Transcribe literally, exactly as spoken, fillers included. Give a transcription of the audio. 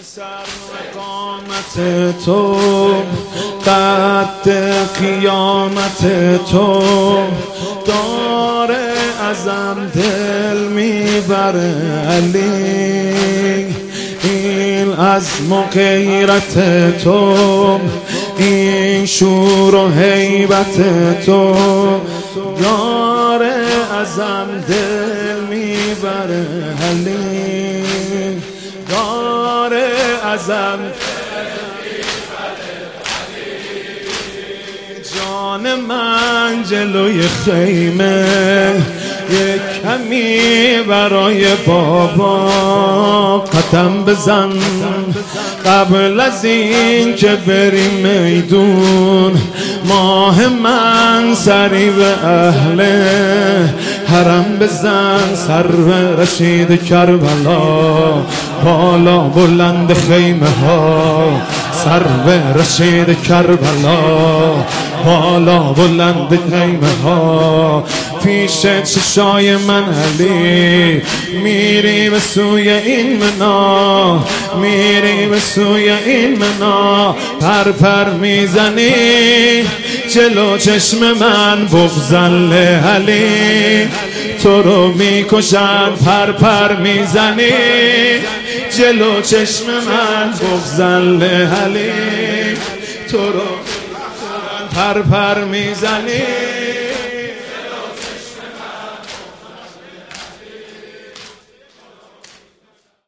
سر قامت تو قد قیامت تو داره ازم دل میبره علی، این عزم و غیرت تو، این شور و هیبت تو داره ازم دل میبره علی، داره ازم جان من جلوی خیمه یک کمی برای بابا قدم بزن قبل از این که بری میدون، ماه من سری به اهل حرم بزن، سر به رشید کربلا بالا بلند خیمه ها، سر به رشید کربلا بالا بلند خیمه ها، پیش چشای من علی میری به سوی این منا، میری به سوی این منا، پر پر میزنی جلو چشم من بغضل علی، تو رو میکشن پر پر میزنی جلو چشم من بغضل علی، تو رو پر پر میزنی